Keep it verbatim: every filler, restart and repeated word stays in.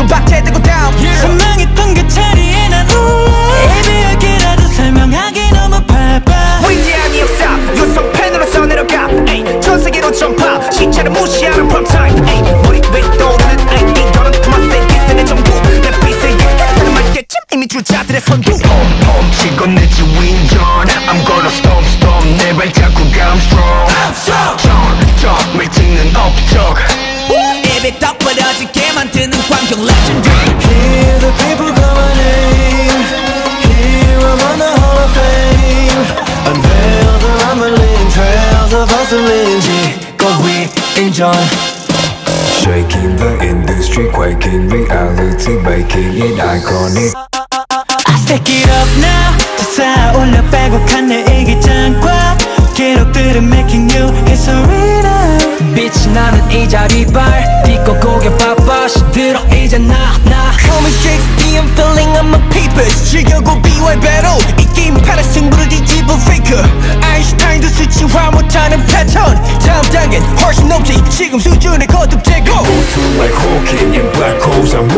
박제되고 다운 yeah. 선망했던 그 자리에 난 올라 애매하게라도 설명하기 너무 바빠 위대한 역사 유성 펜으로서 내려가 에이, 전 세계로 전파 시체를 무시하는 프롬타임 머리 위 떠오르는 아이디 너는 그만 센 기세의 정부 내 빛에 약간은 말겠지 이미 주자들의 선두 폼폼 치고 내 지윈전 I'm gonna stop stop 내 발자국 I'm strong I'm strong 점점을 찍는 업적 입이 떡 벌어지게 만드는 광경 legendary Hear the people call my name Here I'm on the Hall of Fame Unveil the rumbling trails of hustling 짓고 위인전 Shaking the industry, quaking reality, making it iconic Stack it up now 쌓아올려 빼곡한 내 일기장과 기록들은 making you history now 빛이 나는 이 자리발 딛고 고개 바빠 시들어 이제 나나 Call me Shakespeare I'm feeling on my papers 즐겨고 비와의 배로 이 게임판의 승부를 뒤집어 faker 아인슈타인도 수치화 못하는 패턴 다음 단계는 훨씬 높지 지금 수준의 거듭 제고 Go to like Hawking in black holes I'm